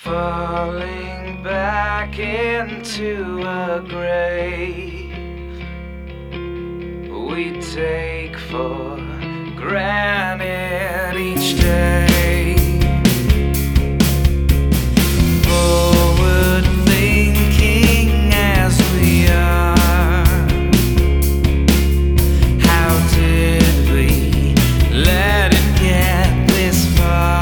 Falling back into a grave we take for granted each day. Forward thinking as we are, how did we let it get this far?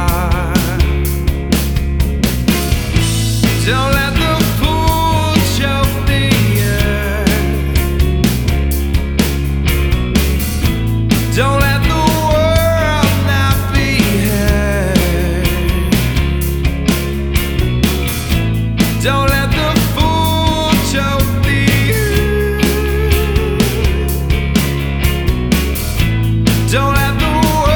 Don't let the fool choke the earth. Don't let the world not be heard. Don't let the fool choke the earth. Don't let the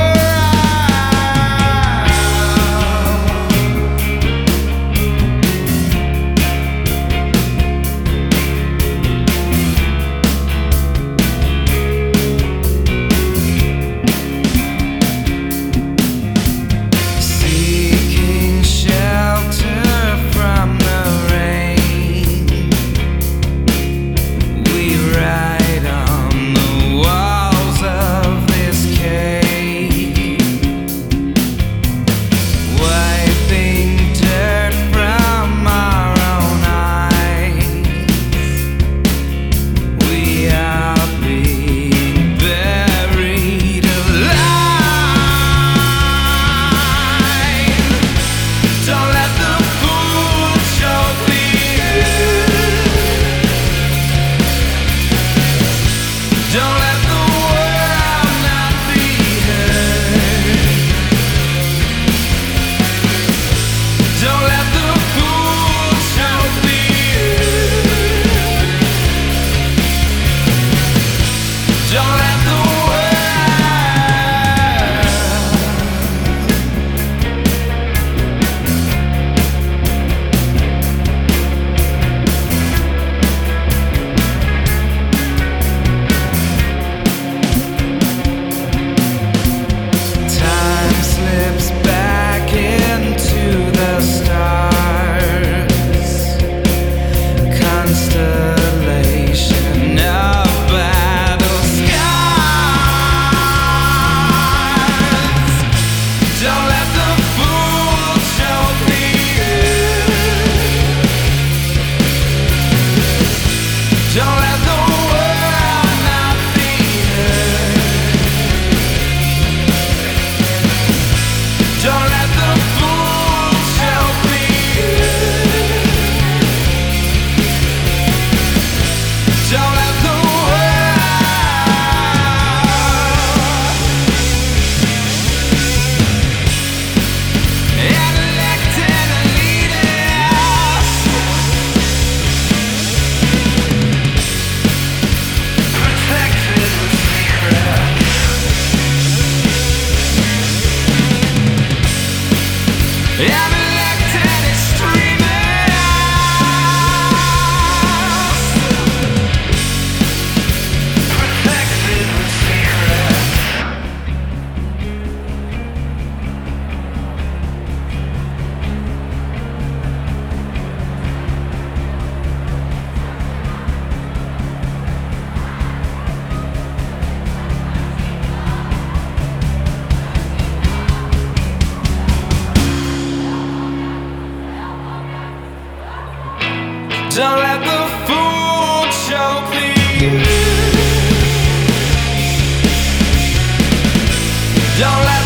don't let the fool choke the earth. Don't let